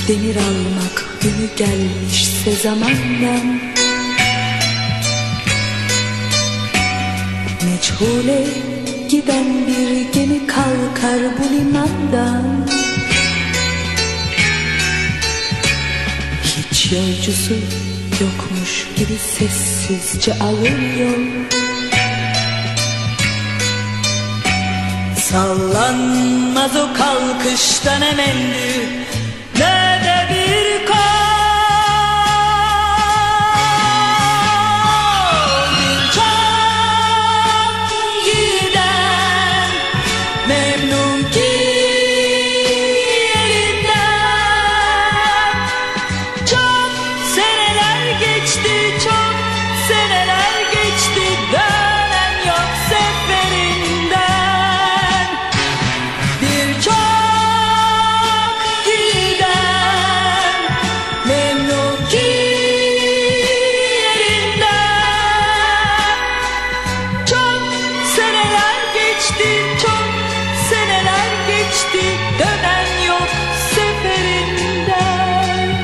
demir almak günü gelmişse zamandan, meçhule giden bir gemi kalkar bu limandan. Hiç yolcusu yokmuş gibi sessizce alır yol. Sallanmaz o kalkışta ne mendil ne de bir kol. Bir çok giden memnun ki yerinden. Çok seneler geçti, çok seneler geçti, dönen yok seferinden. Bir çok giden memnun ki yerinden. Çok seneler geçti, çok seneler geçti, dönen yok seferinden.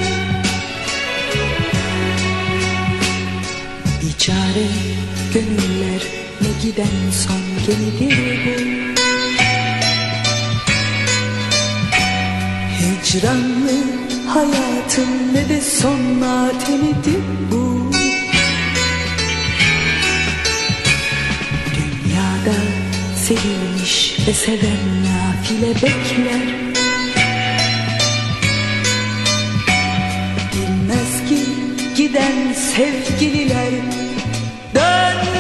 Biçare gönüller, ne giden son gemidir bu. Hicranlı hayatın ne de son matemidir bu. Dünyada sevilmiş ve seven nafile bekler. Bilmez ki giden sevgililer dön